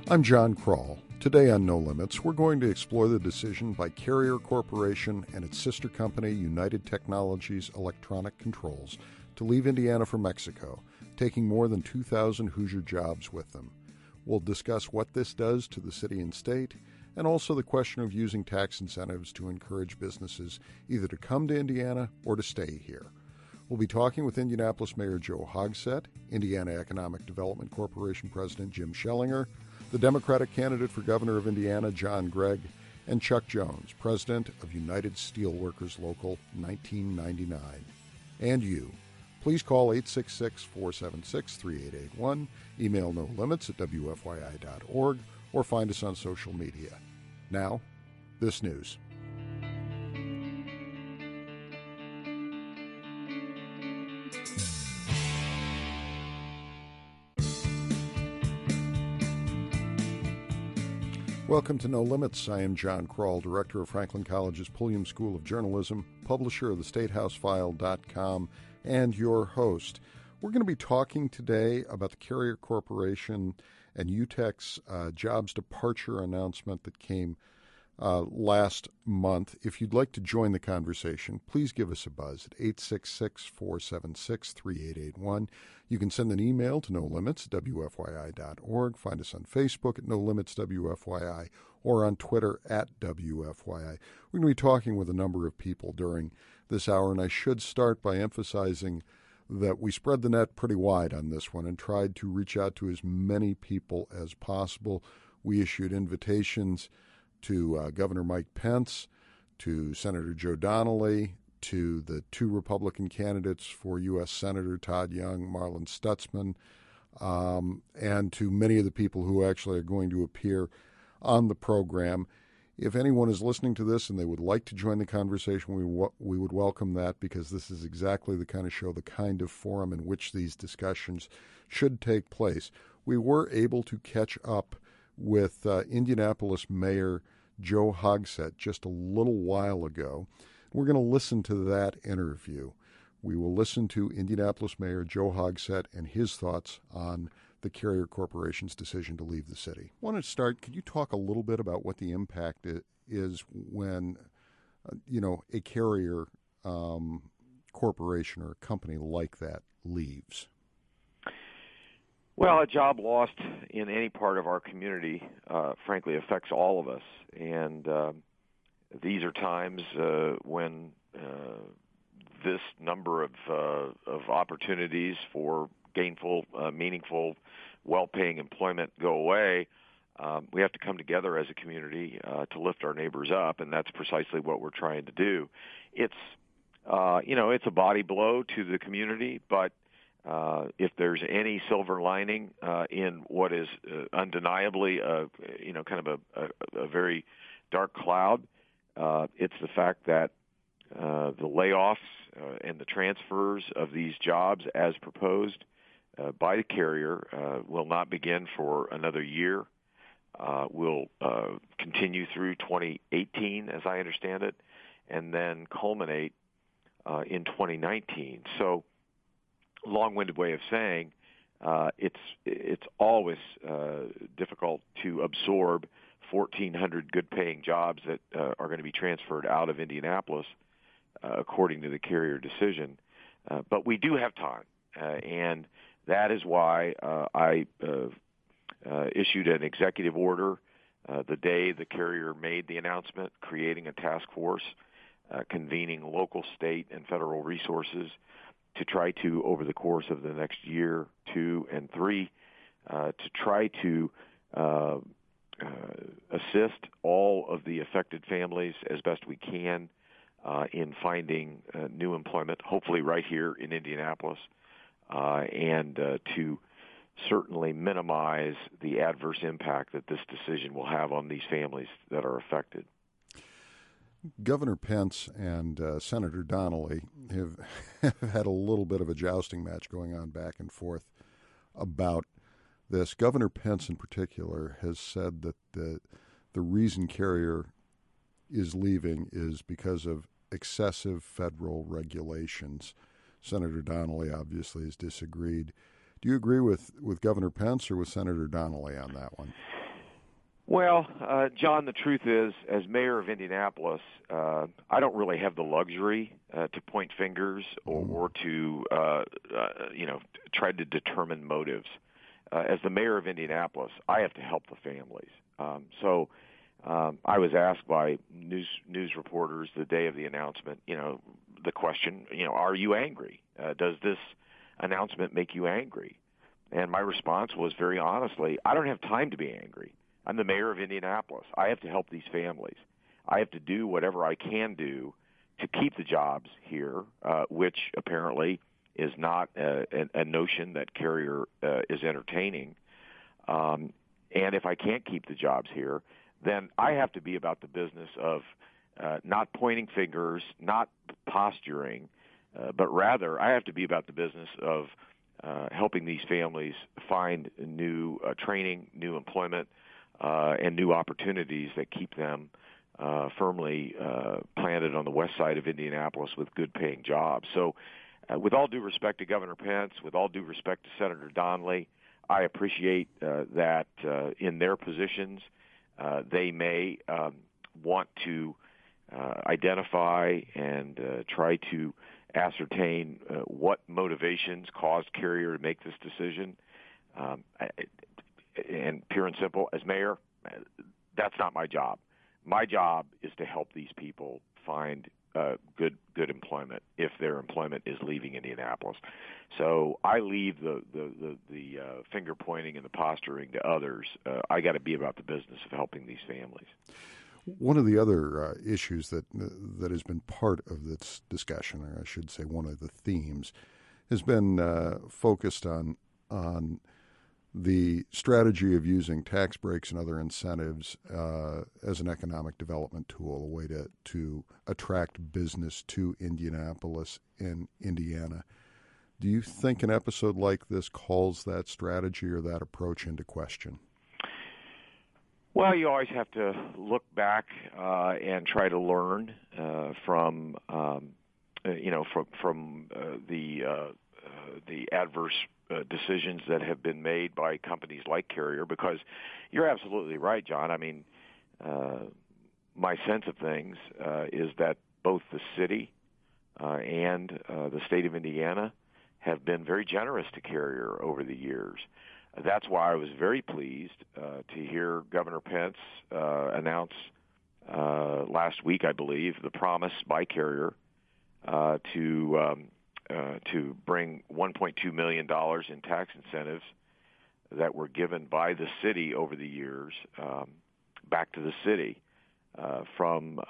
I'm John Kroll. Today on No Limits, we're going to explore the decision by Carrier Corporation and its sister company, United Technologies Electronic Controls, to leave Indiana for Mexico, taking more than 2,000 Hoosier jobs with them. We'll discuss what this does to the city and state, and also the question of using tax incentives to encourage businesses either to come to Indiana or to stay here. We'll be talking with Indianapolis Mayor Joe Hogsett, Indiana Economic Development Corporation President Jim Schellinger, the Democratic candidate for governor of Indiana, John Gregg, and Chuck Jones, president of United Steelworkers Local 1999. And you. Please call 866-476-3881, email nolimits@wfyi.org, or find us on social media. Now, this news. Welcome to No Limits. I am John Kroll, director of Franklin College's Pulliam School of Journalism, publisher of the StateHouseFile.com, and your host. We're going to be talking today about the Carrier Corporation and UTEC's jobs departure announcement that came last month. If you'd like to join the conversation, please give us a buzz at 866-476-3881. You can send an email to nolimits@wfyi.org. Find us on Facebook at nolimitswfyi or on Twitter at WFYI. We're going to be talking with a number of people during this hour, and I should start by emphasizing that we spread the net pretty wide on this one and tried to reach out to as many people as possible. We issued invitations to Governor Mike Pence, to Senator Joe Donnelly, to the two Republican candidates for U.S. Senator, Todd Young, Marlin Stutzman, and to many of the people who actually are going to appear on the program. If anyone is listening to this and they would like to join the conversation, we would welcome that, because this is exactly the kind of show, the kind of forum in which these discussions should take place. We were able to catch up with Indianapolis Mayor Joe Hogsett just a little while ago. We're going to listen to that interview. We will listen to Indianapolis Mayor Joe Hogsett and his thoughts on the Carrier Corporation's decision to leave the city. I want to start, could you talk a little bit about what the impact is when, a carrier corporation or a company like that leaves? Well, a job lost in any part of our community, frankly, affects all of us. And these are times when this number of opportunities for gainful, meaningful, well-paying employment go away. We have to come together as a community to lift our neighbors up, and that's precisely what we're trying to do. It's a body blow to the community, but if there's any silver lining in what is undeniably, kind of a very dark cloud, it's the fact that the layoffs and the transfers of these jobs as proposed by the carrier will not begin for another year. Will continue through 2018, as I understand it, and then culminate in 2019. So, long-winded way of saying it's always difficult to absorb 1,400 good-paying jobs that are going to be transferred out of Indianapolis, according to the carrier decision. But we do have time, and that is why I issued an executive order the day the carrier made the announcement, creating a task force, convening local, state, and federal resources to try to, over the course of the next year, 2, and 3, to try to assist all of the affected families as best we can in finding new employment, hopefully right here in Indianapolis, and to certainly minimize the adverse impact that this decision will have on these families that are affected. Governor Pence and Senator Donnelly have had a little bit of a jousting match going on back and forth about this. Governor Pence in particular has said that the reason Carrier is leaving is because of excessive federal regulations. Senator Donnelly obviously has disagreed. Do you agree with Governor Pence or with Senator Donnelly on that one? Well, John, the truth is, as mayor of Indianapolis, I don't really have the luxury to point fingers or to, try to determine motives. As the mayor of Indianapolis, I have to help the families. So I was asked by news reporters the day of the announcement, the question, are you angry? Does this announcement make you angry? And my response was very honestly, I don't have time to be angry. I'm the mayor of Indianapolis. I have to help these families. I have to do whatever I can do to keep the jobs here, which apparently is not a notion that Carrier is entertaining. And if I can't keep the jobs here, then I have to be about the business of not pointing fingers, not posturing, but rather I have to be about the business of helping these families find new training, new employment, and new opportunities that keep them firmly planted on the west side of Indianapolis with good-paying jobs. So with all due respect to Governor Pence, with all due respect to Senator Donnelly, I appreciate that in their positions they may want to identify and try to ascertain what motivations caused Carrier to make this decision. And pure and simple, as mayor, that's not my job. My job is to help these people find good employment if their employment is leaving Indianapolis. So I leave the finger pointing and the posturing to others. I got to be about the business of helping these families. One of the other issues that has been part of this discussion, or I should say one of the themes, has been focused on the strategy of using tax breaks and other incentives as an economic development tool, a way to attract business to Indianapolis and Indiana. Do you think an episode like this calls that strategy or that approach into question? Well, you always have to look back and try to learn from the adverse decisions that have been made by companies like Carrier, because you're absolutely right, John. I mean, my sense of things is that both the city and the state of Indiana have been very generous to Carrier over the years. That's why I was very pleased to hear Governor Pence announce last week, I believe, the promise by Carrier to bring $1.2 million in tax incentives that were given by the city over the years back to the city from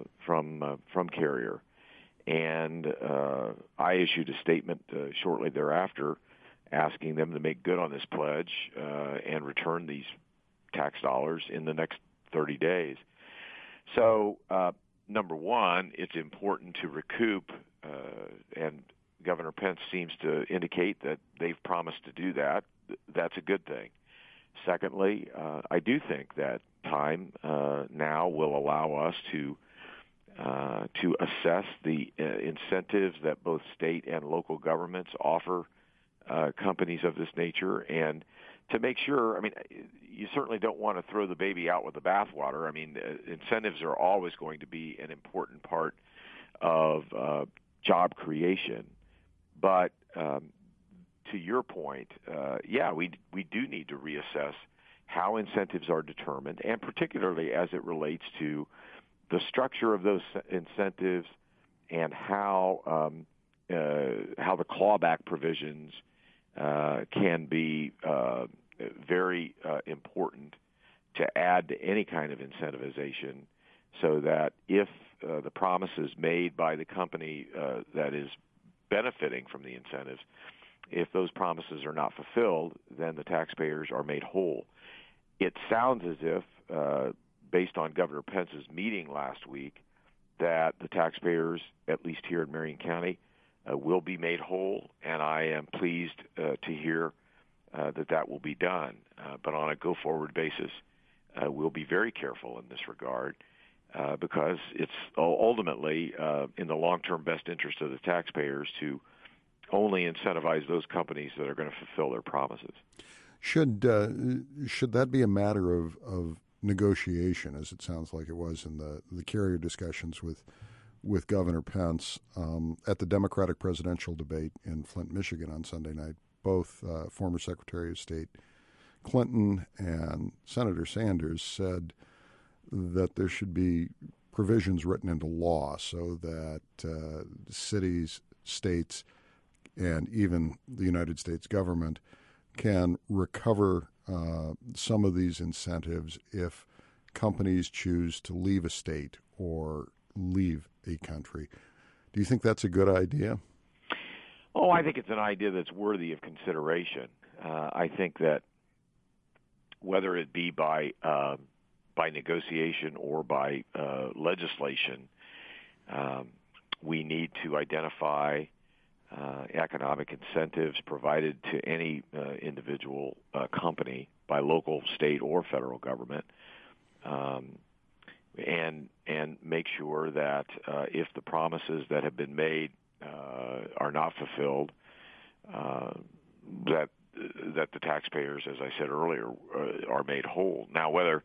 Carrier. And I issued a statement shortly thereafter asking them to make good on this pledge and return these tax dollars in the next 30 days. So, number one, it's important to recoup, and Governor Pence seems to indicate that they've promised to do that. That's a good thing. Secondly, I do think that time now will allow us to assess the incentives that both state and local governments offer companies of this nature, and to make sure, I mean, you certainly don't want to throw the baby out with the bathwater. I mean, incentives are always going to be an important part of job creation. But to your point, we do need to reassess how incentives are determined, and particularly as it relates to the structure of those incentives and how the clawback provisions can be very important to add to any kind of incentivization, so that if the promises made by the company that is benefiting from the incentives, if those promises are not fulfilled, then the taxpayers are made whole. It sounds as if, based on Governor Pence's meeting last week, that the taxpayers, at least here in Marion County, will be made whole, and I am pleased to hear that will be done. But on a go-forward basis, we'll be very careful in this regard, because it's ultimately in the long-term best interest of the taxpayers to only incentivize those companies that are going to fulfill their promises. Should that be a matter of negotiation, as it sounds like it was in the carrier discussions with Governor Pence at the Democratic presidential debate in Flint, Michigan on Sunday night. Both former Secretary of State Clinton and Senator Sanders said that there should be provisions written into law so that cities, states, and even the United States government can recover some of these incentives if companies choose to leave a state or leave a country. Do you think that's a good idea? Oh, I think it's an idea that's worthy of consideration. I think that whether it be by negotiation or by legislation, we need to identify economic incentives provided to any individual company by local, state, or federal government, and make sure that if the promises that have been made are not fulfilled, that the taxpayers, as I said earlier, are made whole. Now, whether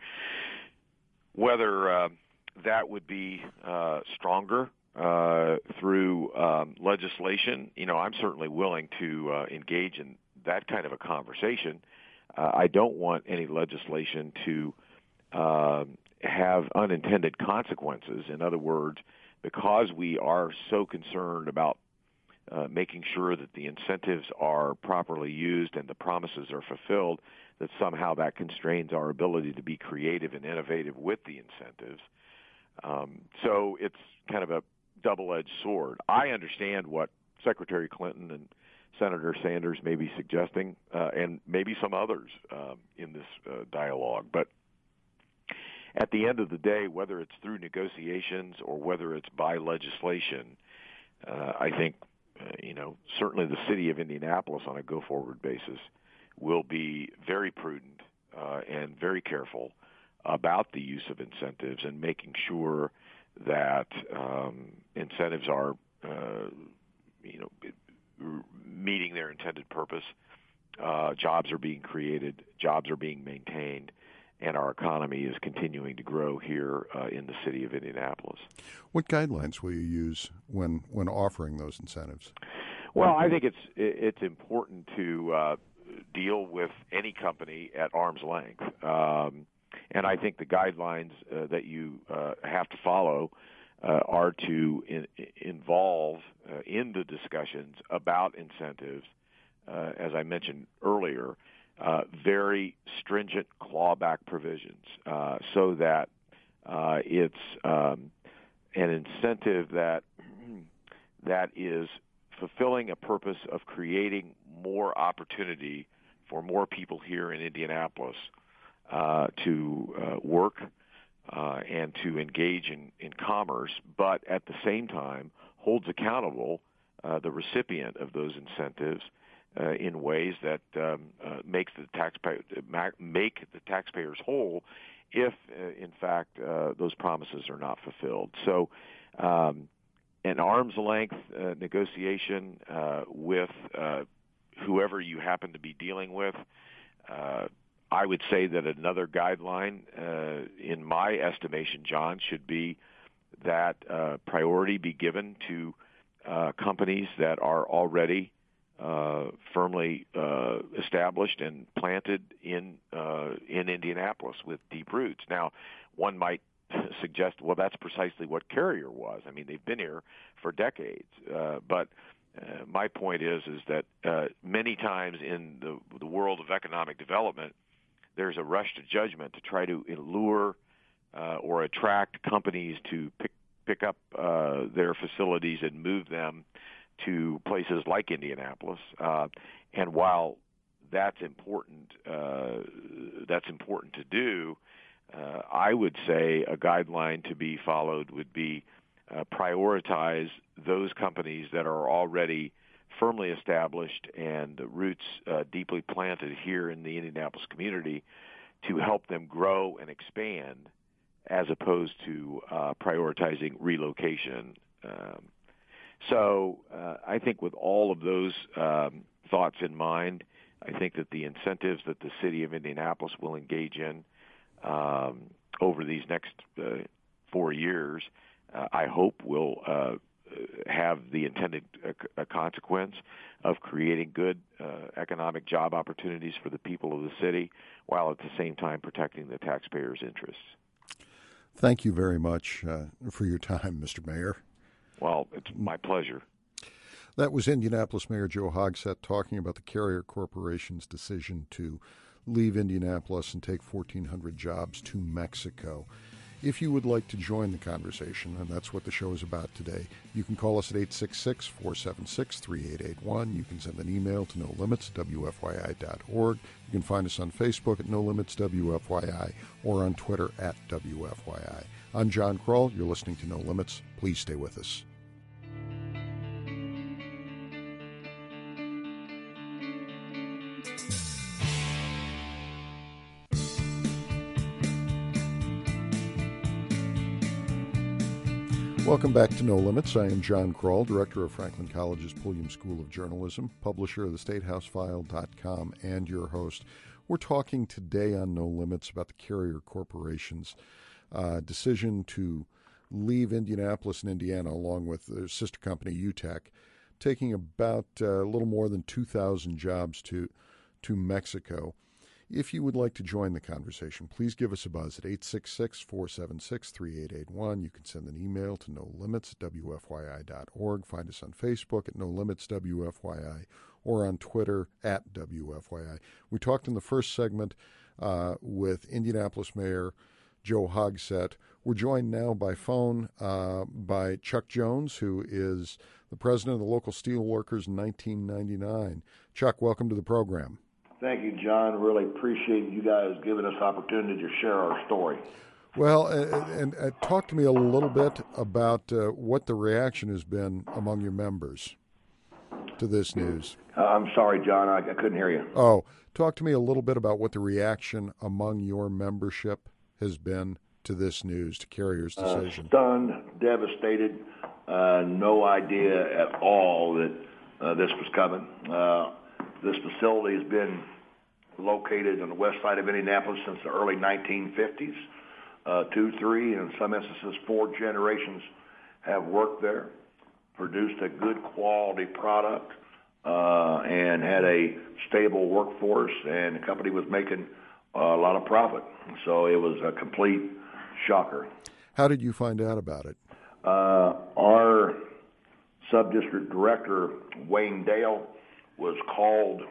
that would be stronger through legislation, I'm certainly willing to engage in that kind of a conversation. I don't want any legislation to have unintended consequences. In other words, because we are so concerned about making sure that the incentives are properly used and the promises are fulfilled, that somehow that constrains our ability to be creative and innovative with the incentives. So it's kind of a double-edged sword. I understand what Secretary Clinton and Senator Sanders may be suggesting, and maybe some others in this dialogue. But at the end of the day, whether it's through negotiations or whether it's by legislation, I think, certainly the city of Indianapolis on a go-forward basis will be very prudent and very careful about the use of incentives and making sure that incentives are, meeting their intended purpose. Jobs are being created, jobs are being maintained, and our economy is continuing to grow here in the city of Indianapolis. What guidelines will you use when offering those incentives? Well, I think it's important to deal with any company at arm's length. And I think the guidelines that you have to follow are to involve in the discussions about incentives, as I mentioned earlier, very stringent clawback provisions so that it's an incentive that is fulfilling a purpose of creating more opportunity for more people here in Indianapolis to work and to engage in commerce, but at the same time holds accountable the recipient of those incentives in ways that make the taxpayers whole if, in fact, those promises are not fulfilled. So an arm's length negotiation with whoever you happen to be dealing with, I would say that another guideline, in my estimation, John, should be that priority be given to companies that are already firmly established and planted in Indianapolis with deep roots. Now, one might suggest, well, that's precisely what Carrier was. I mean, they've been here for decades. But my point is that many times in the world of economic development, there's a rush to judgment to try to lure or attract companies to pick up their facilities and move them to places like Indianapolis. And while that's important to do, I would say a guideline to be followed would be prioritize those companies that are already firmly established and roots deeply planted here in the Indianapolis community to help them grow and expand as opposed to prioritizing relocation. So I think with all of those thoughts in mind, I think that the incentives that the city of Indianapolis will engage in over these next 4 years, I hope will have the intended consequence of creating good economic job opportunities for the people of the city, while at the same time protecting the taxpayers' interests. Thank you very much for your time, Mr. Mayor. Well, it's my pleasure. That was Indianapolis Mayor Joe Hogsett talking about the Carrier Corporation's decision to leave Indianapolis and take 1,400 jobs to Mexico. If you would like to join the conversation, and that's what the show is about today, you can call us at 866-476-3881. You can send an email to nolimits@wfyi.org. You can find us on Facebook at No Limits WFYI or on Twitter at WFYI. I'm John Kroll. You're listening to No Limits. Please stay with us. Welcome back to No Limits. I am John Kroll, director of Franklin College's Pulliam School of Journalism, publisher of the StateHouseFile.com, and your host. We're talking today on No Limits about the Carrier Corporation's decision to leave Indianapolis and Indiana, along with their sister company, UTEC, taking about a little more than 2,000 jobs to Mexico. If you would like to join the conversation, please give us a buzz at 866-476-3881. You can send an email to nolimits@wfyi.org. Find us on Facebook at nolimitswfyi or on Twitter at WFYI. We talked in the first segment with Indianapolis Mayor Joe Hogsett. We're joined now by phone by Chuck Jones, who is the president of the local steelworkers in 1999. Chuck, welcome to the program. Thank you, John. Really appreciate you guys giving us opportunity to share our story. Well, and talk to me a little bit about what the reaction has been among your members to this news. I'm sorry, John. I couldn't hear you. Oh, talk to me a little bit about what the reaction among your membership has been to this news, to Carrier's decision. Stunned, devastated, no idea at all that this was coming. This facility has been located on the west side of Indianapolis since the early 1950s. 2, 3, and in some instances 4 generations have worked there, produced a good quality product, and had a stable workforce, and the company was making a lot of profit. So it was a complete shocker. How did you find out about it? Our sub-district director, Wayne Dale, was called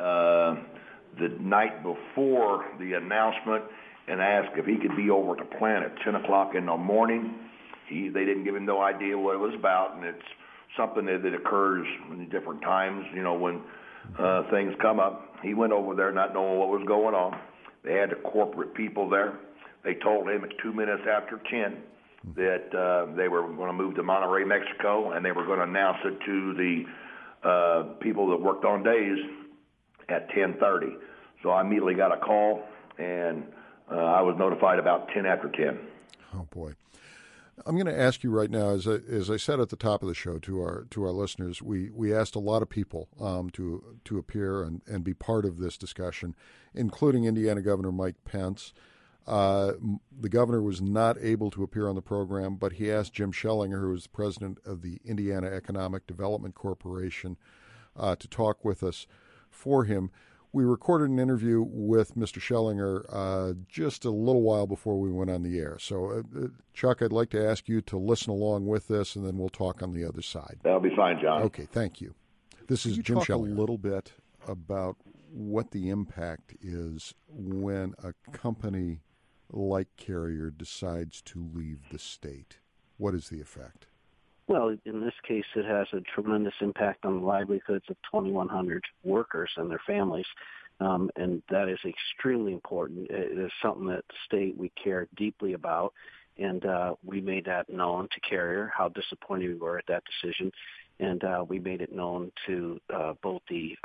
the night before the announcement and asked if he could be over at the plant at 10 o'clock in the morning. They didn't give him no idea what it was about, and it's something that occurs in different times, when things come up. He went over there not knowing what was going on. They had the corporate people there. They told him at 2 minutes after 10 that they were going to move to Monterrey, Mexico, and they were going to announce it to the people that worked on days at 10:30. So I immediately got a call, and I was notified about 10 after 10. Oh, boy. I'm going to ask you right now, as I said at the top of the show to our listeners, we asked a lot of people to appear and be part of this discussion, including Indiana Governor Mike Pence. The governor was not able to appear on the program, but he asked Jim Schellinger, who is the president of the Indiana Economic Development Corporation, to talk with us for him. We recorded an interview with Mr. Schellinger just a little while before we went on the air. So, Chuck, I'd like to ask you to listen along with this, and then we'll talk on the other side. That'll be fine, John. Okay, thank you. This is Jim Schellinger. A little bit about what the impact is when a company like Carrier decides to leave the state. What is the effect? Well, in this case, it has a tremendous impact on the livelihoods of 2,100 workers and their families, and that is extremely important. It is something that the state we care deeply about, and we made that known to Carrier, how disappointed we were at that decision, and we made it known to both the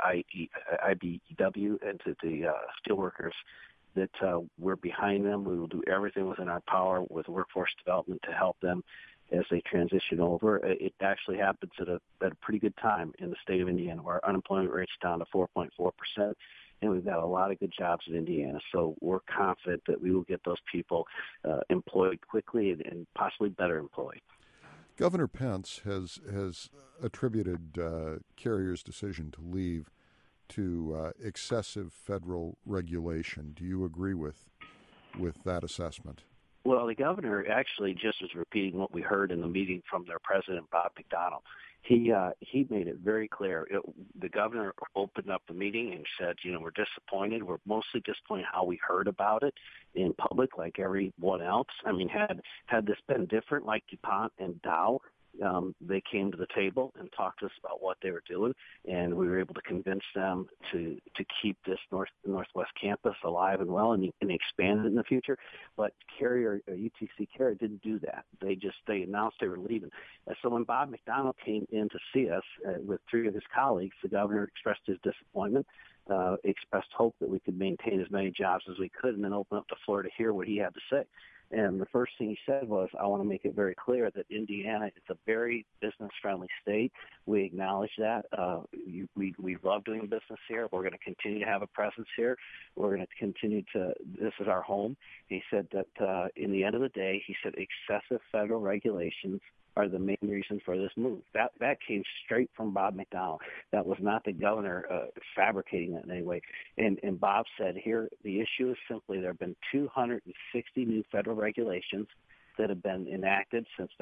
IBEW and to the steelworkers that we're behind them. We will do everything within our power with workforce development to help them as they transition over. It actually happens at a pretty good time in the state of Indiana, where our unemployment rate's down to 4.4%, and we've got a lot of good jobs in Indiana. So we're confident that we will get those people employed quickly and possibly better employed. Governor Pence has attributed Carrier's decision to leave to excessive federal regulation. Do you agree with that assessment? Well, the governor actually just was repeating what we heard in the meeting from their president, Bob McDonnell. He made it very clear. The governor opened up the meeting and said, we're disappointed. We're mostly disappointed how we heard about it in public, like everyone else. I mean, had this been different, like DuPont and Dow, they came to the table and talked to us about what they were doing, and we were able to convince them to keep this Northwest campus alive and well and expand it in the future. But UTC Carrier didn't do that. They announced they were leaving. So when Bob McDonnell came in to see us with three of his colleagues, the governor expressed his disappointment, expressed hope that we could maintain as many jobs as we could, and then open up the floor to hear what he had to say. And the first thing he said was, I want to make it very clear that Indiana is a very business-friendly state. We acknowledge that. We love doing business here. We're going to continue to have a presence here. We're going to continue this is our home. He said that in the end of the day, he said excessive federal regulations are the main reason for this move. That came straight from Bob McDonnell. That was not the governor fabricating that in any way. And Bob said here, the issue is simply there have been 260 new federal regulations that have been enacted since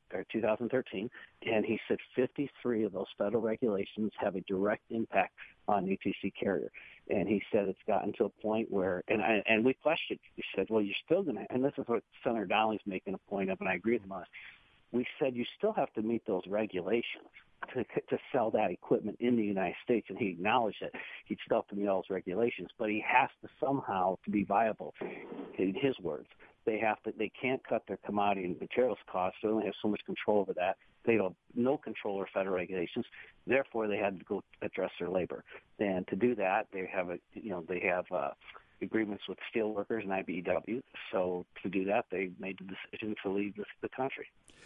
2013, and he said 53 of those federal regulations have a direct impact on UTC Carrier. And he said it's gotten to a point where, and we questioned. He said, well, you're still going to, and this is what Senator Donnelly's making a point of, and I agree with him on this. We said you still have to meet those regulations to sell that equipment in the United States, and he acknowledged that he'd still have to meet all those regulations, but he has to somehow to be viable. In his words, they can't cut their commodity and materials costs. They only have so much control over that. They have no control over federal regulations. Therefore, they had to go address their labor, and to do that, they have agreements with steelworkers and IBEW. So to do that, they made the decision to leave the country.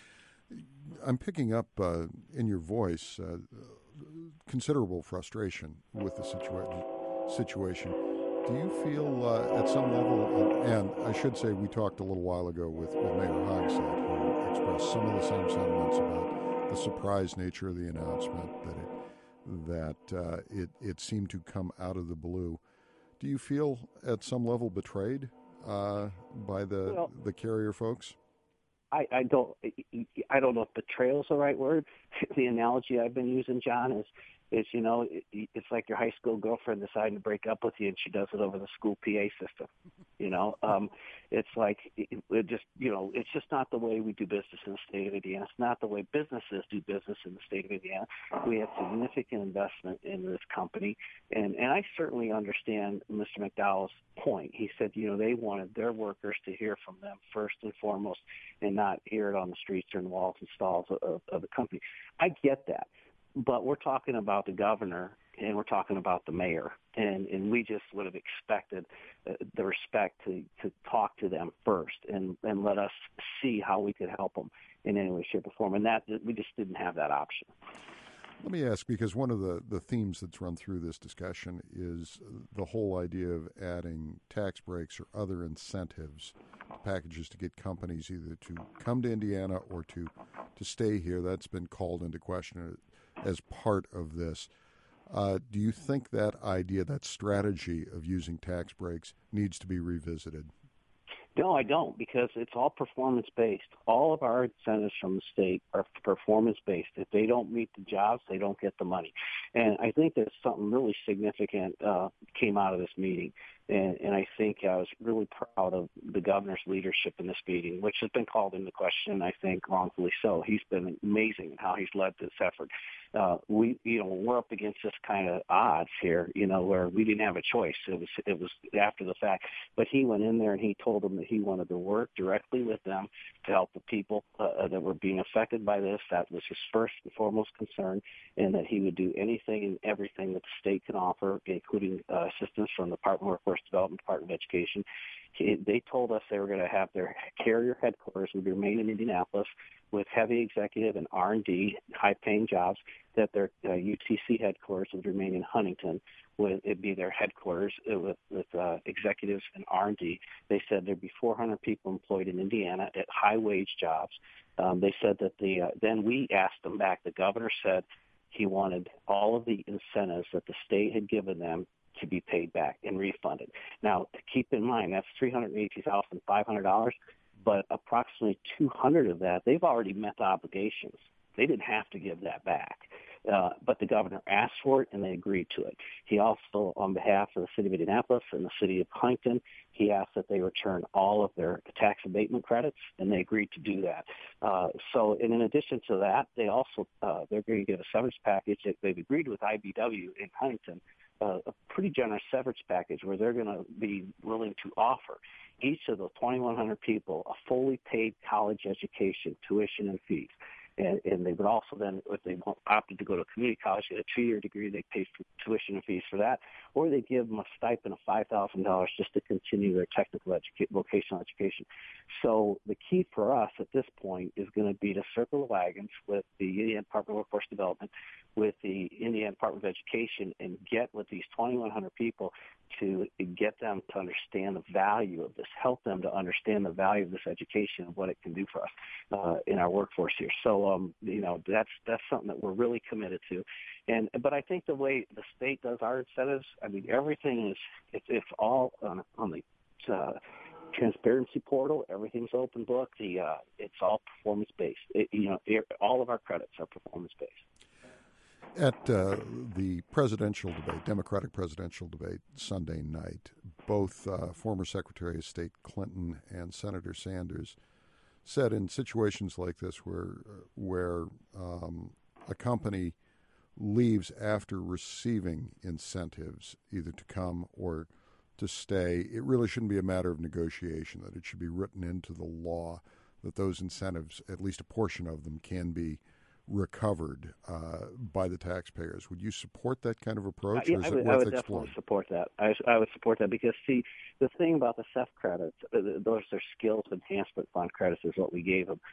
I'm picking up in your voice considerable frustration with the situation. Do you feel at some level, and I should say we talked a little while ago with Mayor Hogsett, who expressed some of the same sentiments about the surprise nature of the announcement, that it seemed to come out of the blue. Do you feel at some level betrayed by the Carrier folks? I don't know if betrayal is the right word. The analogy I've been using, John, is it's like your high school girlfriend deciding to break up with you, and she does it over the school PA system. It's like it's just not the way we do business in the state of Indiana. It's not the way businesses do business in the state of Indiana. We have significant investment in this company, and I certainly understand Mr. McDowell's point. He said, they wanted their workers to hear from them first and foremost, and not hear it on the streets or in the walls and stalls of the company. I get that. But we're talking about the governor, and we're talking about the mayor, and we just would have expected the respect to talk to them first and let us see how we could help them in any way, shape, or form. And that we just didn't have that option. Let me ask, because one of the themes that's run through this discussion is the whole idea of adding tax breaks or other incentives to packages to get companies either to come to Indiana or to stay here. That's been called into question as part of this. Do you think that idea, that strategy of using tax breaks needs to be revisited? No, I don't, because it's all performance-based. All of our incentives from the state are performance-based. If they don't meet the jobs, they don't get the money. And I think that something really significant came out of this meeting. And I think I was really proud of the governor's leadership in this meeting, which has been called into question, I think, wrongfully so. He's been amazing in how he's led this effort. We're up against this kind of odds here, where we didn't have a choice. It was after the fact. But he went in there and he told them that he wanted to work directly with them to help the people that were being affected by this. That was his first and foremost concern, and that he would do anything and everything that the state can offer, including assistance from the Department of Workforce Development, Department of Education. They told us they were going to have their Carrier headquarters would remain in Indianapolis with heavy executive and R&D, high-paying jobs, that their UTC headquarters would remain in Huntington with it be their headquarters with executives and R&D. They said there'd be 400 people employed in Indiana at high-wage jobs. They said that then we asked them back. The governor said he wanted all of the incentives that the state had given them to be paid back and refunded. Now, to keep in mind, that's $382,500, but approximately 200 of that, they've already met the obligations. They didn't have to give that back. But the governor asked for it, and they agreed to it. He also, on behalf of the city of Indianapolis and the city of Huntington, he asked that they return all of their tax abatement credits, and they agreed to do that. So, and in addition to that, they also they're going to give a severance package. They've agreed with IBW in Huntington, a pretty generous severance package where they're going to be willing to offer each of the 2,100 people a fully paid college education, tuition and fees. And they would also then, if they opted to go to a community college, get a 2-year degree, they pay for tuition and fees for that, or they give them a stipend of $5,000 just to continue their technical vocational education. So the key for us at this point is going to be to circle the wagons with the Indiana Department of Workforce Development, with the Indiana Department of Education, and get with these 2,100 people to get them to understand the value of this, help them to understand the value of this education and what it can do for us in our workforce here. So, that's something that we're really committed to. But I think the way the state does our incentives, I mean, everything it's all on the transparency portal. Everything's open book. It's all performance based. All of our credits are performance based. At the presidential debate, Democratic presidential debate Sunday night, both former Secretary of State Clinton and Senator Sanders said in situations like this where a company leaves after receiving incentives, either to come or to stay, it really shouldn't be a matter of negotiation, that it should be written into the law that those incentives, at least a portion of them, can be recovered by the taxpayers. Would you support that kind of approach, or is it worth exploring? I would definitely support that. I would support that because, see, the thing about the SEF credits, those are skills enhancement fund credits, is what we gave them,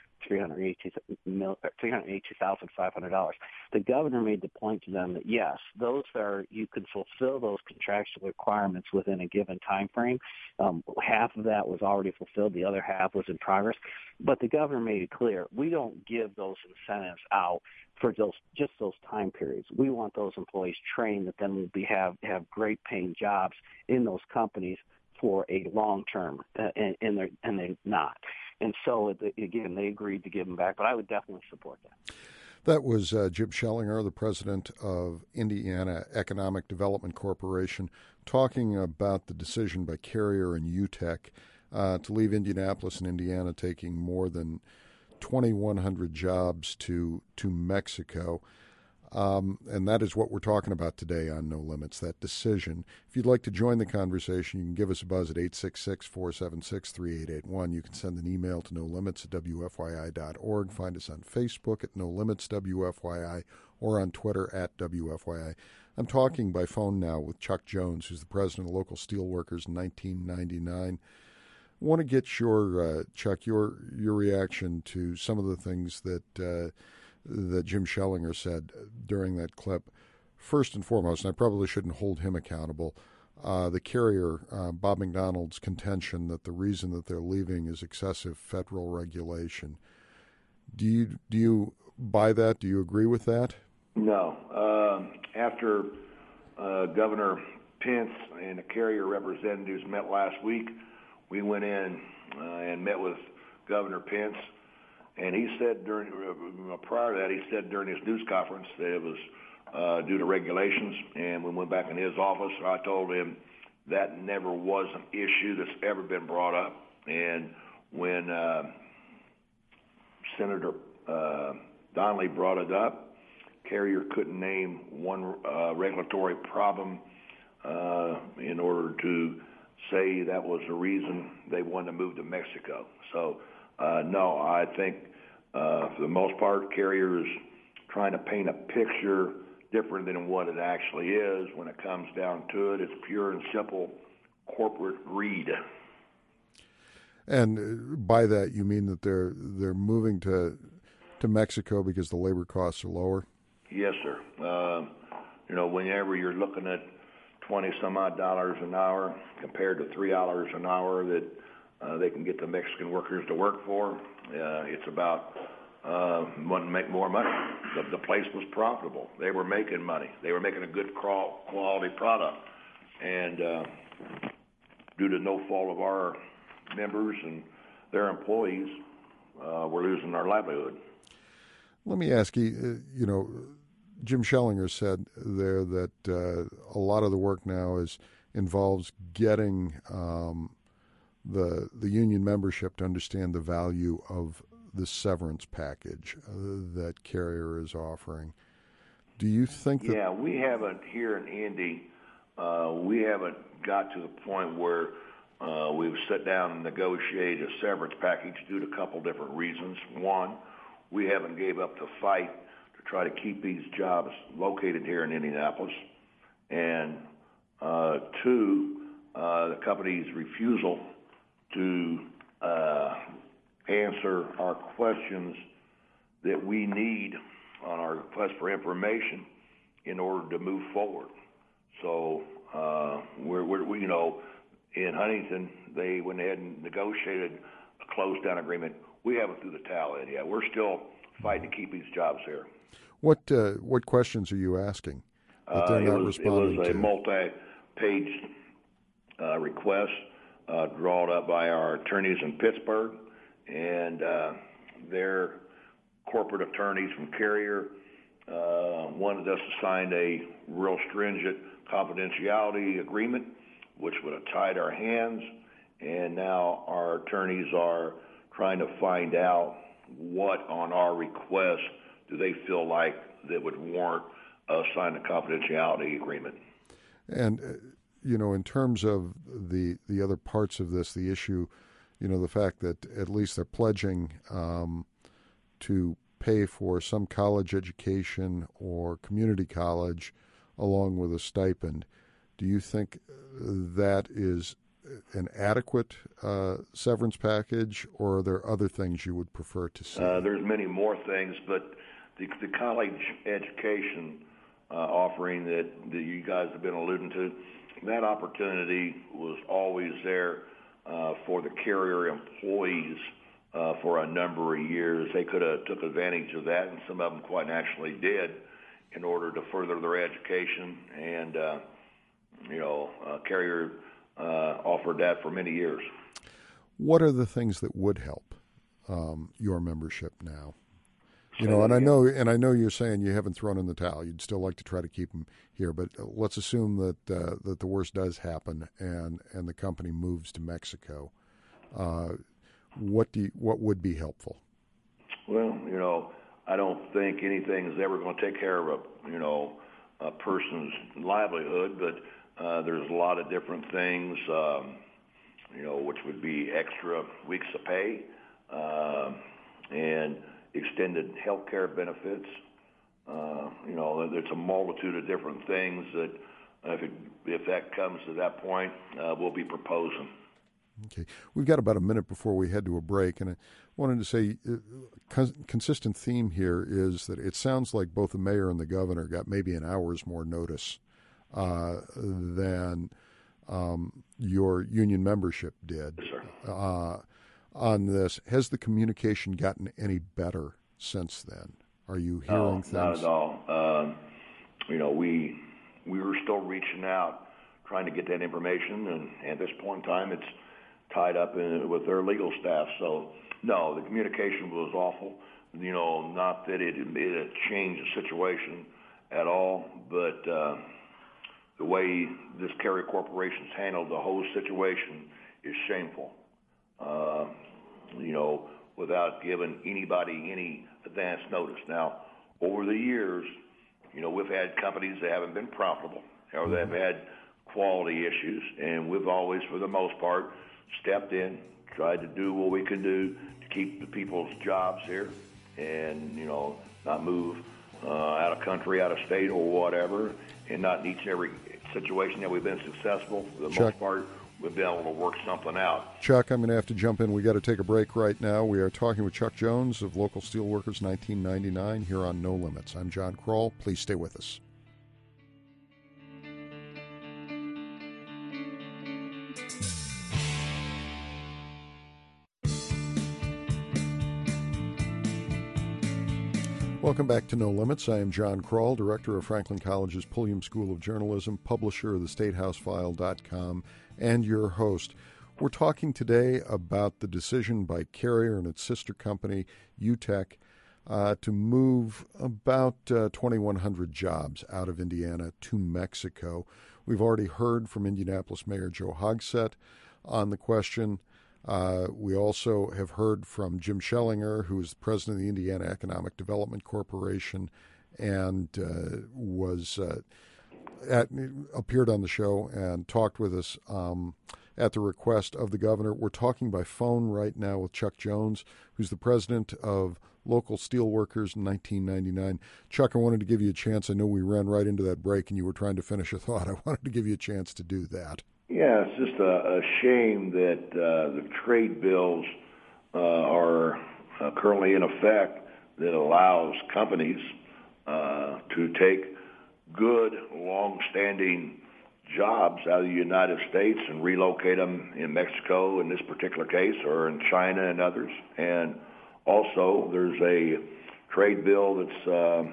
$382,500. The governor made the point to them that, yes, you can fulfill those contractual requirements within a given time frame. Half of that was already fulfilled. The other half was in progress. But the governor made it clear, we don't give those incentives out for just those time periods. We want those employees trained that then will have great paying jobs in those companies for a long term, and they're not. And so, again, they agreed to give them back, but I would definitely support that. That was Jim Schellinger, the president of Indiana Economic Development Corporation, talking about the decision by Carrier and UTEC to leave Indianapolis and Indiana, taking more than 2,100 jobs to Mexico. And that is what we're talking about today on No Limits, that decision. If you'd like to join the conversation, you can give us a buzz at 866-476-3881. You can send an email to nolimits@wfyi.org. Find us on Facebook at No Limits WFYI or on Twitter at WFYI. I'm talking by phone now with Chuck Jones, who's the president of Local Steelworkers in 1999. I want to get Chuck, your reaction to some of the things that Jim Schellinger said during that clip. First and foremost, and I probably shouldn't hold him accountable, the Carrier, Bob McDonald's contention that the reason that they're leaving is excessive federal regulation. Do you buy that? Do you agree with that? No. After Governor Pence and the Carrier representatives met last week, we went in and met with Governor Pence. And he said prior to that, he said during his news conference that it was due to regulations. And we went back in his office, and I told him that never was an issue that's ever been brought up. And when Senator Donnelly brought it up, Carrier couldn't name one regulatory problem in order to say that was the reason they wanted to move to Mexico. So, no, I think for the most part, Carrier is trying to paint a picture different than what it actually is. When it comes down to it, it's pure and simple corporate greed. And by that, you mean that they're moving to Mexico because the labor costs are lower? Yes, sir. Whenever you're looking at $20 some odd an hour compared to $3 an hour that they can get the Mexican workers to work for. It's about wanting to make more money. The place was profitable. They were making money. They were making a good quality product. And due to no fault of our members and their employees, we're losing our livelihood. Let me ask you, Jim Schellinger said there that a lot of the work now involves getting the union membership to understand the value of the severance package that Carrier is offering. Do you think that... Yeah, we haven't, here in Indy, we haven't got to the point where we've sat down and negotiated a severance package due to a couple different reasons. One, we haven't gave up the fight to try to keep these jobs located here in Indianapolis. And two, the company's refusal to answer our questions that we need on our request for information in order to move forward. So we're in Huntington, they went ahead and negotiated a closed down agreement. We haven't threw the towel in yet. We're still fighting to keep these jobs here. What questions are you asking that they're not responding to? It was a multi-page request drawn up by our attorneys in Pittsburgh, and their corporate attorneys from Carrier wanted us to sign a real stringent confidentiality agreement, which would have tied our hands, and now our attorneys are trying to find out what on our request do they feel like that would warrant us signing a confidentiality agreement. And, in terms of the other parts of this, the issue, the fact that at least they're pledging to pay for some college education or community college along with a stipend, do you think that is an adequate severance package, or are there other things you would prefer to see? There's many more things, but the college education offering that you guys have been alluding to, that opportunity was always there for the Carrier employees for a number of years. They could have took advantage of that, and some of them quite naturally did, in order to further their education. And Carrier offered that for many years. What are the things that would help your membership now? And I know you're saying you haven't thrown in the towel. You'd still like to try to keep them here, but let's assume that that the worst does happen and the company moves to Mexico. What would be helpful? Well, I don't think anything's ever going to take care of a person's livelihood, but there's a lot of different things, which would be extra weeks of pay and extended health care benefits. There's a multitude of different things that if that comes to that point, we'll be proposing. Okay. We've got about a minute before we head to a break, and I wanted to say consistent theme here is that it sounds like both the mayor and the governor got maybe an hour's more notice than your union membership did. Yes, sir. On this. Has the communication gotten any better since then? Are you hearing things? Not at all. We were still reaching out, trying to get that information, and at this point in time, it's tied up with their legal staff. So, no, the communication was awful. Not that it changed the situation at all, but the way this Carrier Corporation's handled the whole situation is shameful. Without giving anybody any advance notice. Now, over the years, we've had companies that haven't been profitable or that have had quality issues, and we've always, for the most part, stepped in, tried to do what we could do to keep the people's jobs here and, not move out of country, out of state or whatever, and not in each and every situation that we've been successful. For the most part, we've been able to work something out. Chuck, I'm going to have to jump in. We got to take a break right now. We are talking with Chuck Jones of Local Steelworkers 1999 here on No Limits. I'm John Kroll. Please stay with us. Welcome back to No Limits. I am John Kroll, director of Franklin College's Pulliam School of Journalism, publisher of theStateHouseFile.com, and your host. We're talking today about the decision by Carrier and its sister company, UTEC, to move about 2,100 jobs out of Indiana to Mexico. We've already heard from Indianapolis Mayor Joe Hogsett on the question. We also have heard from Jim Schellinger, who is the president of the Indiana Economic Development Corporation, and appeared on the show and talked with us at the request of the governor. We're talking by phone right now with Chuck Jones, who's the president of Local Steelworkers in 1999. Chuck, I wanted to give you a chance. I know we ran right into that break and you were trying to finish a thought. I wanted to give you a chance to do that. Yeah, it's just a shame that the trade bills are currently in effect that allows companies to take good, long-standing jobs out of the United States and relocate them in Mexico in this particular case, or in China and others. And also, there's a trade bill that's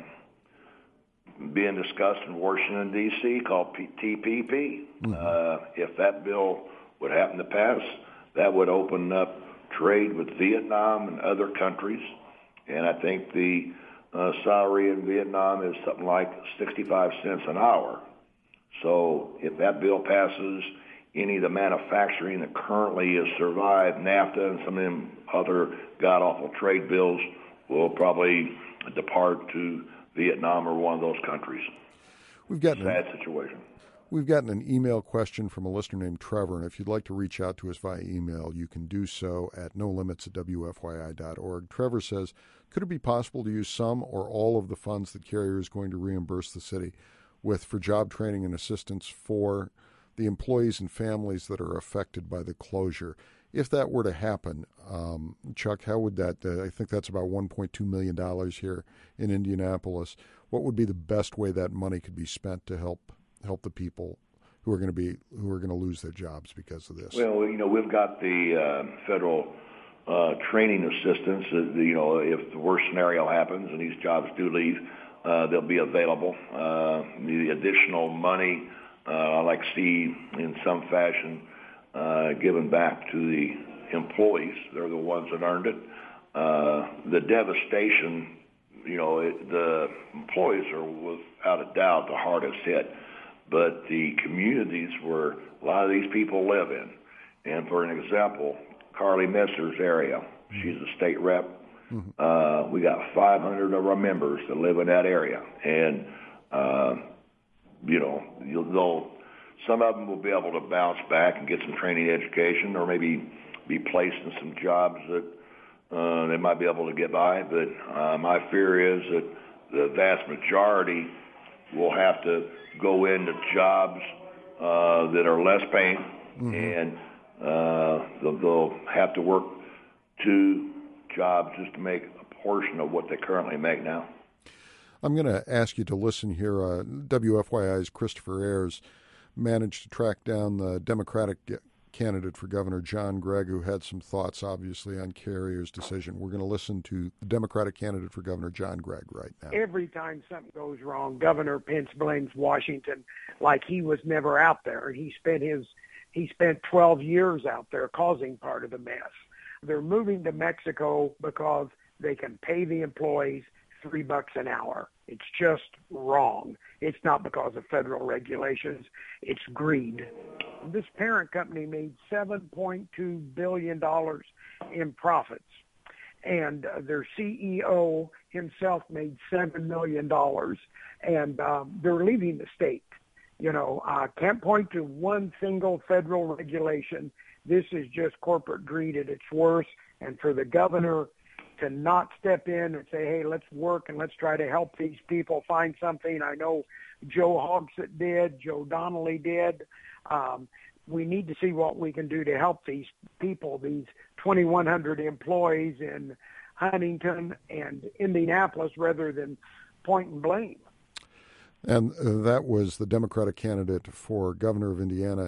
being discussed in Washington, D.C. called TPP. If that bill would happen to pass, that would open up trade with Vietnam and other countries. And I think the salary in Vietnam is something like 65 cents an hour. So if that bill passes, any of the manufacturing that currently has survived NAFTA and some of them other god-awful trade bills will probably depart to Vietnam or one of those countries. We've gotten sad situation. We've gotten an email question from a listener named Trevor, and if you'd like to reach out to us via email, you can do so at nolimits@wfyi.org. Trevor says, could it be possible to use some or all of the funds that Carrier is going to reimburse the city with for job training and assistance for the employees and families that are affected by the closure? If that were to happen, Chuck, how would that, I think that's about $1.2 million here in Indianapolis. What would be the best way that money could be spent to help the people who are going to lose their jobs because of this? Well, we've got the federal training assistance. If the worst scenario happens and these jobs do leave, they'll be available. The additional money, I like to see in some fashion given back to the employees. They're the ones that earned it. The devastation, the employees are without a doubt the hardest hit, but the communities where a lot of these people live in, and for an example, Carly Messer's area, she's a state rep. We got 500 of our members that live in that area, and some of them will be able to bounce back and get some training education, or maybe be placed in some jobs that they might be able to get by. But my fear is that the vast majority will have to go into jobs that are less paying, and they'll have to work 2 jobs just to make a portion of what they currently make now. I'm going to ask you to listen here. WFYI's Christopher Ayers managed to track down the Democratic candidate for governor, John Gregg, who had some thoughts, obviously, on Carrier's decision. We're going to listen to the Democratic candidate for governor, John Gregg, right now. Every time something goes wrong, Governor Pence blames Washington like he was never out there. He spent 12 years out there causing part of the mess. They're moving to Mexico because they can pay the employees $3 an hour. It's just wrong. It's not because of federal regulations. It's greed. This parent company made $7.2 billion in profits, and their CEO himself made $7 million, and they're leaving the state. I can't point to one single federal regulation. This is just corporate greed at its worst, and for the governor to not step in and say, hey, let's work and let's try to help these people find something. I know Joe Hogsett did, Joe Donnelly did. We need to see what we can do to help these people, these 2,100 employees in Huntington and Indianapolis, rather than point and blame. And that was the Democratic candidate for governor of Indiana,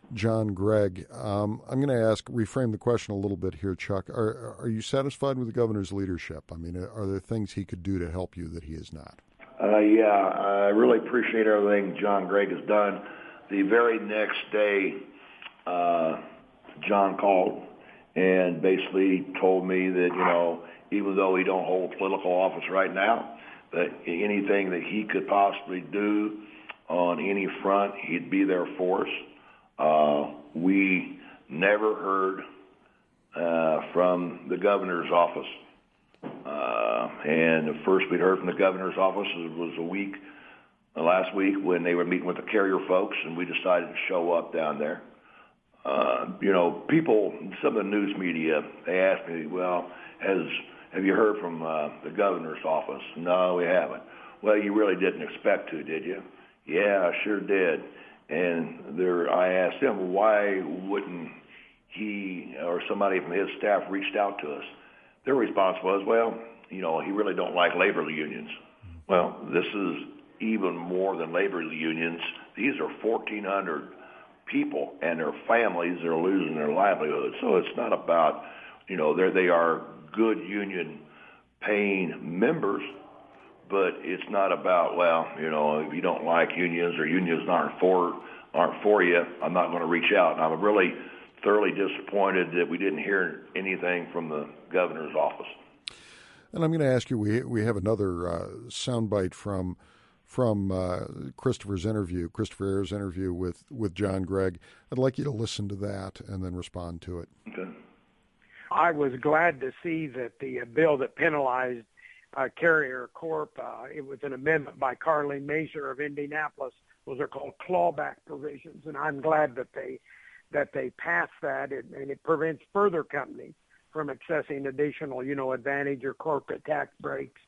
John Gregg. I'm going to reframe the question a little bit here, Chuck. Are you satisfied with the governor's leadership? I mean, are there things he could do to help you that he is not? Yeah, I really appreciate everything John Gregg has done. The very next day, John called and basically told me that, even though he don't hold political office right now, that anything that he could possibly do on any front, he'd be there for us. We never heard from the governor's office. And the first we'd heard from the governor's office was last week when they were meeting with the Carrier folks, and we decided to show up down there. People, some of the news media, they asked me, well, have you heard from the governor's office? No, we haven't. Well, you really didn't expect to, did you? Yeah, I sure did. And I asked them, well, why wouldn't he or somebody from his staff reached out to us? Their response was, well, he really don't like labor unions. Well, this is even more than labor unions. These are 1,400 people and their families that are losing their livelihood. So it's not about, they are good union paying members, but it's not about, if you don't like unions or unions aren't for you, I'm not going to reach out. And I'm really thoroughly disappointed that we didn't hear anything from the governor's office. And I'm going to ask you, we have another soundbite from Christopher Ayers' interview with John Gregg. I'd like you to listen to that and then respond to it. Okay. I was glad to see that the bill that penalized Carrier Corp, it was an amendment by Carly Mazer of Indianapolis. Those are called clawback provisions, and I'm glad that they passed that, and it prevents further companies from accessing additional, advantage or corporate tax breaks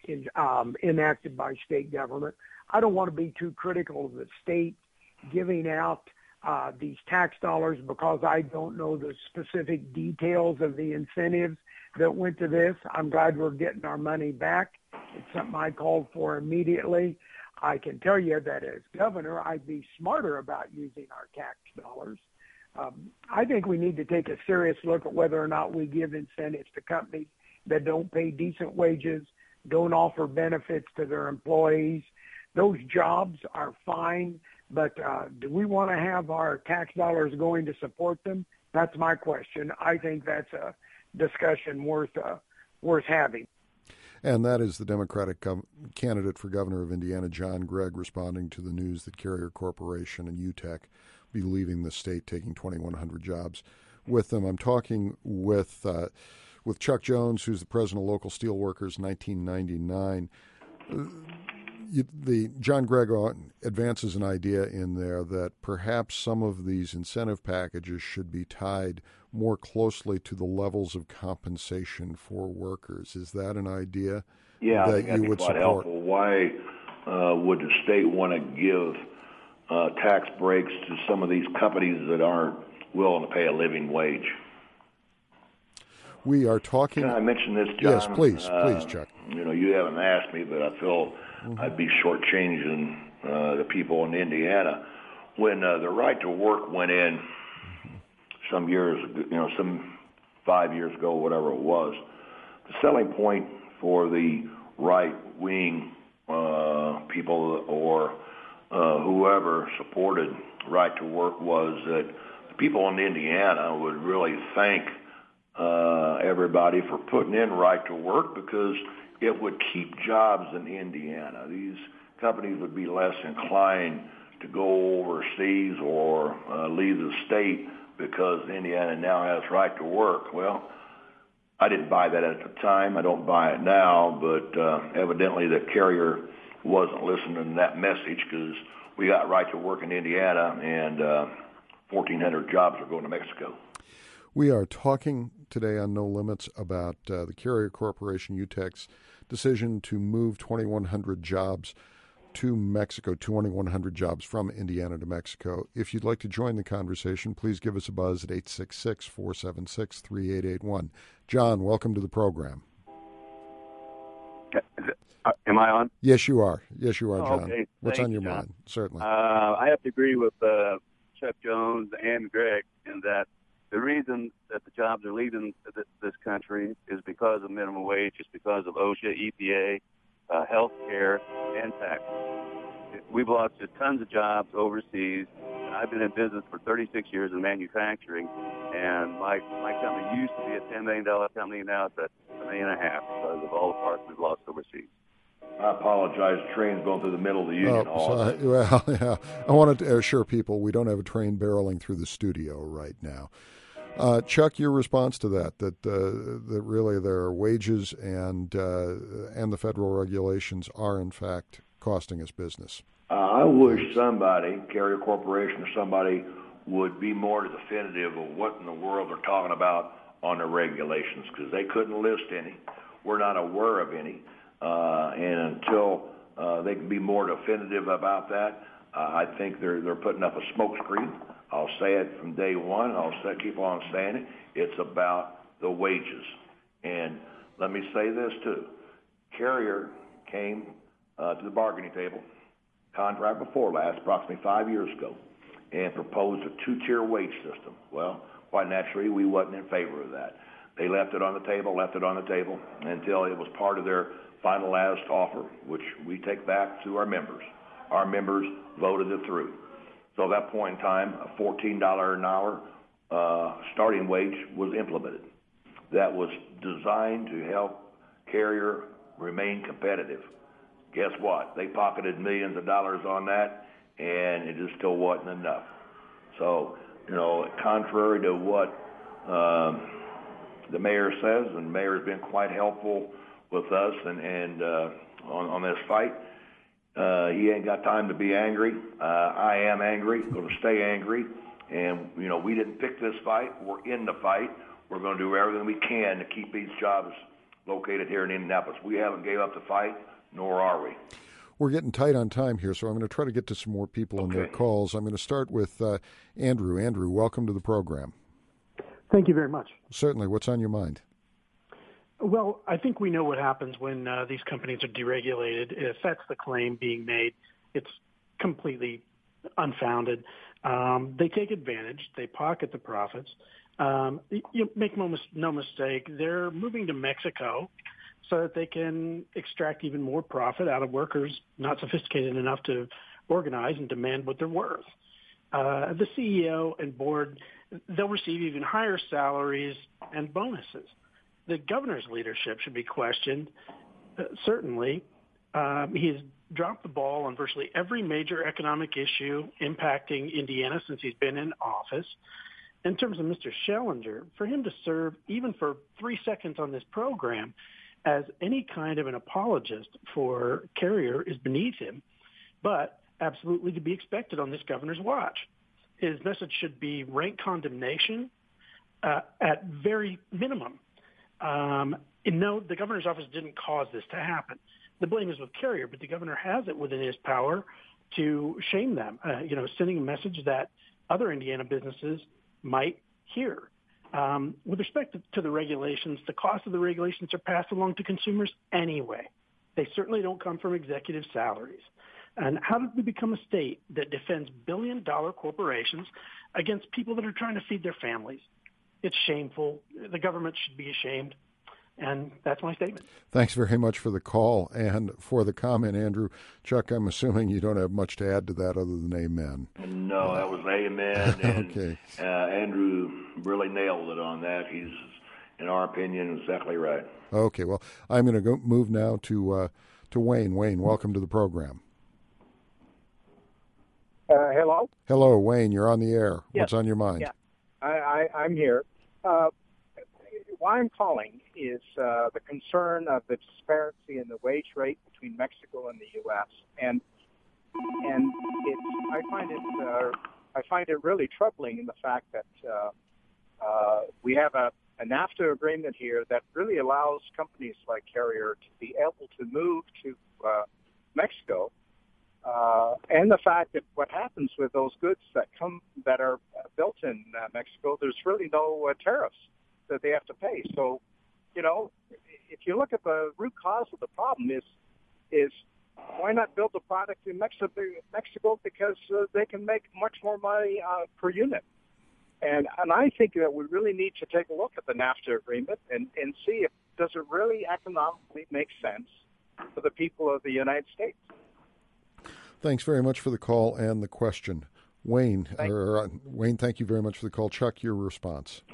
enacted by state government. I don't want to be too critical of the state giving out these tax dollars because I don't know the specific details of the incentives that went to this. I'm glad we're getting our money back. It's something I called for immediately. I can tell you that as governor, I'd be smarter about using our tax dollars. I think we need to take a serious look at whether or not we give incentives to companies that don't pay decent wages, don't offer benefits to their employees. Those jobs are fine, but do we want to have our tax dollars going to support them? That's my question. I think that's a discussion worth having. And that is the Democratic candidate for governor of Indiana, John Gregg, responding to the news that Carrier Corporation and UTEC be leaving the state, taking 2,100 jobs with them. I'm talking with Chuck Jones, who's the president of Local Steelworkers 1999. John Gregg advances an idea in there that perhaps some of these incentive packages should be tied more closely to the levels of compensation for workers. Is that an idea that you would support? Helpful. Why would the state want to give tax breaks to some of these companies that aren't willing to pay a living wage? We are talking. Can I mention this, John? Yes, please, Chuck. You haven't asked me, but I feel I'd be shortchanging the people in Indiana. When the right to work went in some years, some 5 years ago, whatever it was, the selling point for the right-wing people or whoever supported right to work was that the people in Indiana would really thank everybody for putting in right to work because it would keep jobs in Indiana. These companies would be less inclined to go overseas or leave the state because Indiana now has right to work. Well, I didn't buy that at the time. I don't buy it now, but evidently the Carrier wasn't listening to that message because we got right to work in Indiana and 1,400 jobs are going to Mexico. We are talking today on No Limits about the Carrier Corporation, UTEC's decision to move 2,100 jobs to Mexico, 2,100 jobs from Indiana to Mexico. If you'd like to join the conversation, please give us a buzz at 866-476-3881. John, welcome to the program. Am I on? Yes, you are. Yes, you are, John. Okay. What's Thanks, on your John. mind? Certainly. I have to agree with Chuck Jones and Greg in that the reason that the jobs are leaving this country is because of minimum wage, it's because of OSHA, EPA, health care, and taxes. We've lost tons of jobs overseas. I've been in business for 36 years in manufacturing, and my company used to be a $10 million company. Now it's $1.5 million because of all the parts we've lost overseas. I apologize. The train's going through the middle of the Union Hall. Well, yeah. I wanted to assure people we don't have a train barreling through the studio right now. Chuck, your response to that really their wages and the federal regulations are, in fact, costing us business. I wish somebody, Carrier Corporation or somebody, would be more definitive of what in the world they're talking about on the regulations, because they couldn't list any. We're not aware of any. And until they can be more definitive about that, I think they're putting up a smokescreen. I'll say it from day one. I'll keep on saying it. It's about the wages. And let me say this, too. Carrier came to the bargaining table, contract before last, approximately 5 years ago, and proposed a two-tier wage system. Well, quite naturally, we wasn't in favor of that. They left it on the table until it was part of their finalized offer, which we take back to our members. Our members voted it through. So at that point in time, a $14 an hour starting wage was implemented. That was designed to help Carrier remain competitive. Guess what? They pocketed millions of dollars on that, and it just still wasn't enough. So, contrary to what the mayor says, and the mayor has been quite helpful with us and on this fight, he ain't got time to be angry. I am angry, going to stay angry. And, we didn't pick this fight. We're in the fight. We're going to do everything we can to keep these jobs located here in Indianapolis. We haven't gave up the fight, nor are we. We're getting tight on time here, so I'm going to try to get to some more people on their calls. I'm going to start with Andrew. Andrew, welcome to the program. Thank you very much. Certainly. What's on your mind? Well, I think we know what happens when these companies are deregulated. If that's the claim being made, it's completely unfounded. They take advantage. They pocket the profits. You make no mistake, they're moving to Mexico so that they can extract even more profit out of workers not sophisticated enough to organize and demand what they're worth. The CEO and board, they'll receive even higher salaries and bonuses. The governor's leadership should be questioned. Certainly, he has dropped the ball on virtually every major economic issue impacting Indiana since he's been in office. In terms of Mr. Schellinger, for him to serve even for 3 seconds on this program as any kind of an apologist for Carrier is beneath him, but absolutely to be expected on this governor's watch. His message should be rank condemnation at very minimum. No, the governor's office didn't cause this to happen. The blame is with Carrier, but the governor has it within his power to shame them, sending a message that other Indiana businesses might hear. With respect to the regulations, the cost of the regulations are passed along to consumers anyway. They certainly don't come from executive salaries. And how did we become a state that defends billion-dollar corporations against people that are trying to feed their families? It's shameful. The government should be ashamed. And that's my statement. Thanks very much for the call and for the comment, Andrew. Chuck, I'm assuming you don't have much to add to that other than amen. No, that was amen. And, okay. Andrew really nailed it on that. He's, in our opinion, exactly right. Okay, well, I'm going to move now to Wayne. Wayne, welcome to the program. Hello? Hello, Wayne. You're on the air. Yes. What's on your mind? Yeah, I'm here. Why I'm calling is the concern of the disparity in the wage rate between Mexico and the U.S. and I find it really troubling in the fact that we have a NAFTA agreement here that really allows companies like Carrier to be able to move to Mexico, and the fact that what happens with those goods that are built in Mexico, there's really no tariffs that they have to pay. So, if you look at the root cause of the problem is Why not build a product in Mexico? Because they can make much more money per unit. And I think that we really need to take a look at the NAFTA agreement and see if does it really economically make sense for the people of the United States. Thanks very much for the call and the question. Wayne, thank you very much for the call. Chuck, your response.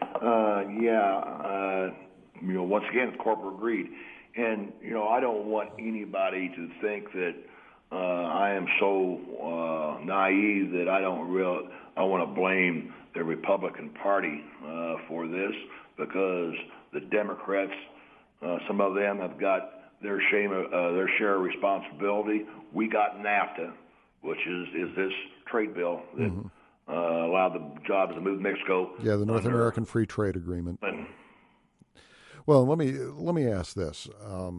Once again, it's corporate greed. And, I don't want anybody to think that I am so naive that I want to blame the Republican Party for this, because the Democrats, some of them have got their share of responsibility. We got NAFTA, which is this trade bill that allowed the jobs to move to Mexico. Yeah, the North American Free Trade Agreement. Well, let me ask this.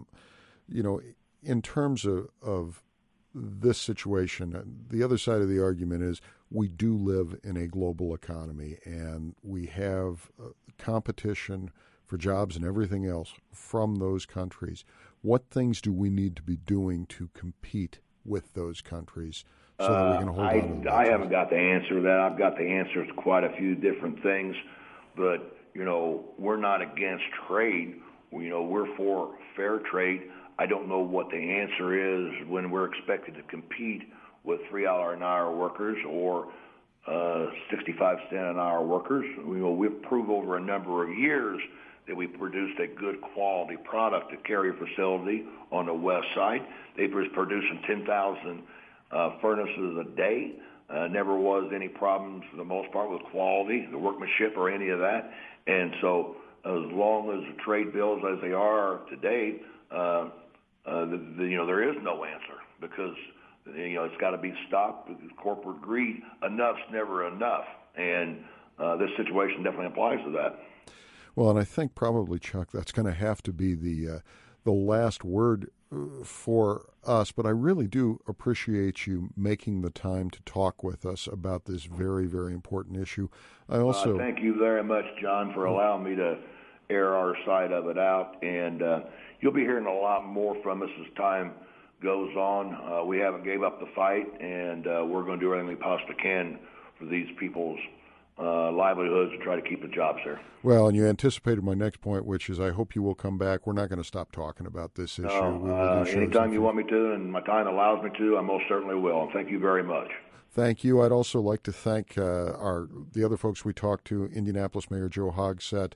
In terms of this situation, the other side of the argument is we do live in a global economy, and we have competition for jobs and everything else from those countries. What things do we need to be doing to compete with those countries so that we can hold on to I haven't got the answer to that. I've got the answer to quite a few different things, but we're not against trade. We're for fair trade. I don't know what the answer is when we're expected to compete with $3 an hour workers or 65-cent an hour workers. We've proved over a number of years that we produced a good quality product at Carrier facility on the west side. They was producing 10,000 furnaces a day. Never was any problems for the most part with quality, the workmanship, or any of that. And so as long as the trade bills as they are today, there is no answer, because it's got to be stopped because corporate greed. Enough's never enough, and this situation definitely applies to that. Well, and I think probably, Chuck, that's going to have to be the last word for us. But I really do appreciate you making the time to talk with us about this very, very important issue. I also thank you very much, John, for allowing me to air our side of it out. And you'll be hearing a lot more from us as time goes on. We haven't gave up the fight, and we're going to do everything we possibly can for these people's livelihoods and try to keep the jobs there. Well, and you anticipated my next point, which is I hope you will come back. We're not going to stop talking about this issue. Anytime you want me to and my time allows me to, I most certainly will. And thank you very much. Thank you. I'd also like to thank the other folks we talked to, Indianapolis Mayor Joe Hogsett,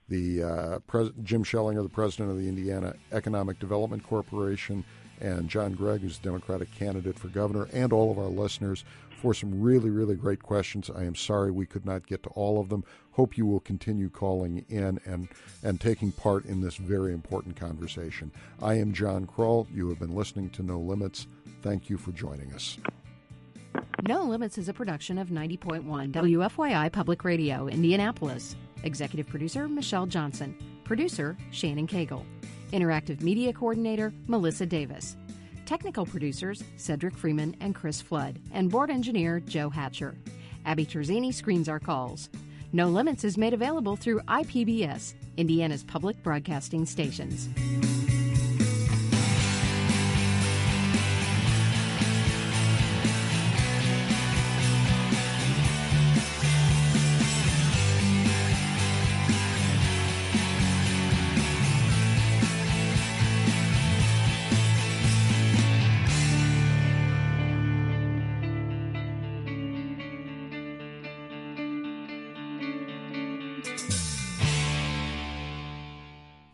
Jim Schellinger, the president of the Indiana Economic Development Corporation, and John Gregg, who's the Democratic candidate for governor, and all of our listeners for some really, really great questions. I am sorry we could not get to all of them. Hope you will continue calling in and taking part in this very important conversation. I am John Kroll. You have been listening to No Limits. Thank you for joining us. No Limits is a production of 90.1 WFYI Public Radio, Indianapolis. Executive producer, Michelle Johnson. Producer, Shannon Cagle. Interactive Media Coordinator, Melissa Davis. Technical producers, Cedric Freeman and Chris Flood. And board engineer, Joe Hatcher. Abby Terzini screens our calls. No Limits is made available through IPBS, Indiana's public broadcasting stations.